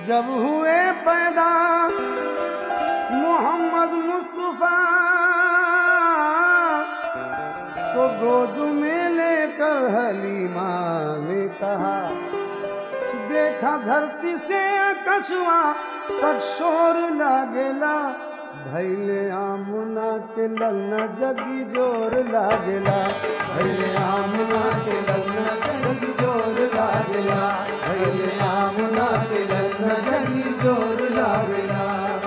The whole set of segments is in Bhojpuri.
जब हुए पैदा मोहम्मद मुस्तफा तो गोद में लेकर हलीमा ने कहा, देखा धरती से आकाशवा तक शोर लागेला, भैले आमुना के ललना जगी जोर लागेला, भैले आमुना के ललना जगी जोर लागेला, भैले आमुना के ललना जगी जोर लागेला।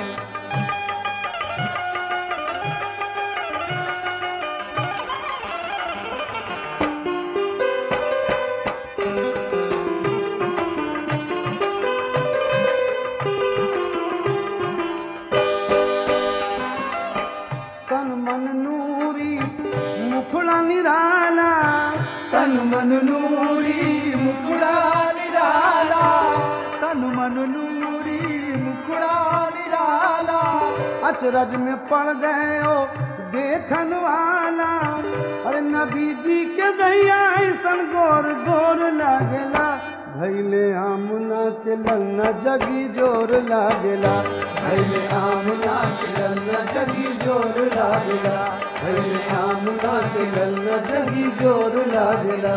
तन मन नूरी मुकुड़ा निराला, तन मन नूरी मुकुड़ा निराला। अचरज में पड़ गए ओ देखन वाला, अरे नबी जी के दैया ऐसन गोर गोर लागेला, भैले आमुना के ललना जगी जोर लागेला, भैले आमुना के ललना जगी जोर लागेला, भैले आमुना के ललना जगी जोर लागेला।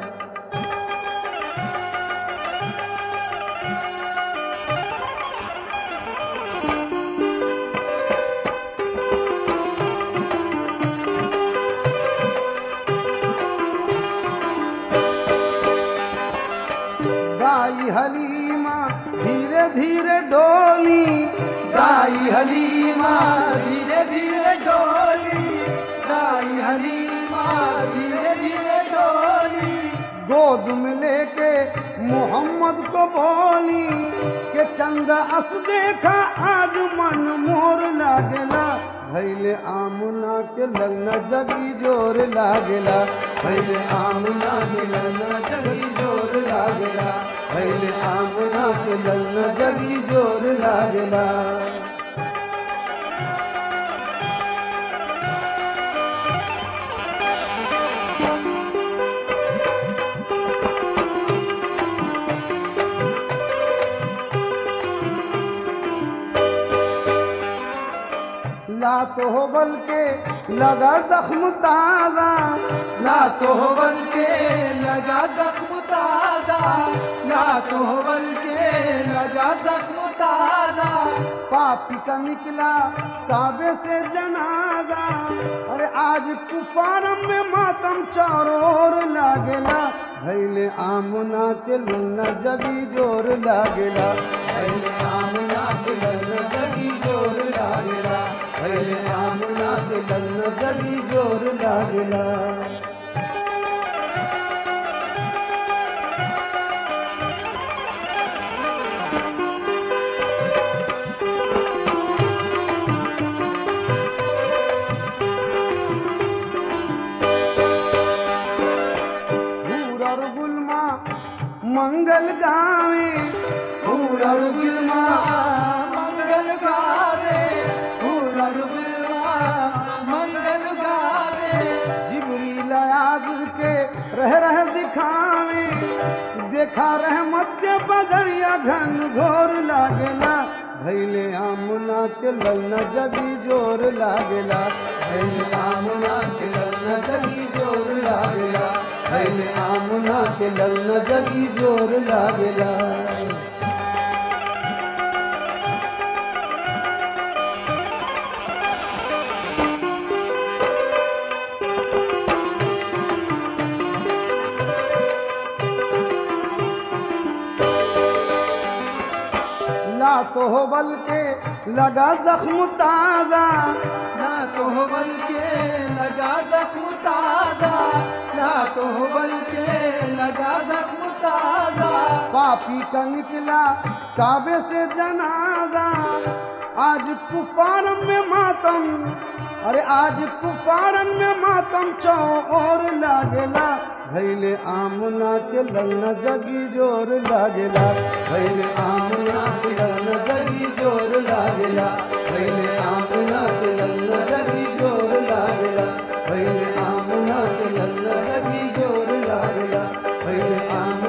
दाई हलीमा धीरे धीरे डोली, दाई हलीमा धीरे धीरे डोली, दाई हलीमा धीरे धीरे डोली। गोद में लेके मोहम्मद को बोली के चंदा अस देखा आज मन मोर लागेला, भैले आमुना के ललना जगी जोर लागेला, भैले आमुना के ललना जगी जोर लागेला, भैले आमुना के ललना जगी जोर लागेला। ला तो हो बल के लगा जख्म ताजा, ला तो हो बल के लगा जख्म ताजा, ला तो हो बल के लगा जख्म ताजा। पापी का निकला काबे से जनाजा, अरे आज कुफारम में मातम चारों ओर लागेला, भैले आमुना के ललना जगी जोर लागेला, भैले आमुना के ललना जगी जोर लागेला, भैले आमुना के ललना जगी जोर लागेला। मंगल गावे पूरा गुलमा मंगल गावे, पूरा गुलमा मंगल गावे। जिब्रील आज़ के रह दिखावे, देखा रहमत के बदरिया घन घोर लागेला, भैले आमुना के ललना जगी जोर लागेला, भैले आमुना के ललना जगी जोर लागेला, भैले आमुना के ललना जगी जोर लागेला। ला तो हो बल के लगा जख्म ताजा, ला तो हो बल के लगा जख्म ताजा, ला तो हो बल के लगा जख्म ताजा। पापी का निकला काबे से जनाजा, आज कुफारन में मातम, अरे आज कुफारन में मातम चारों ओर लागेला, भैले आमुना के ललना जगी जोर लागेला, भैले आमुना के ललना जगी जोर लागेला, भैले आमुना के ललना जगी जोर लागेला, भैले आमुना के ललना जगी जोर लागेला, भैले आमुना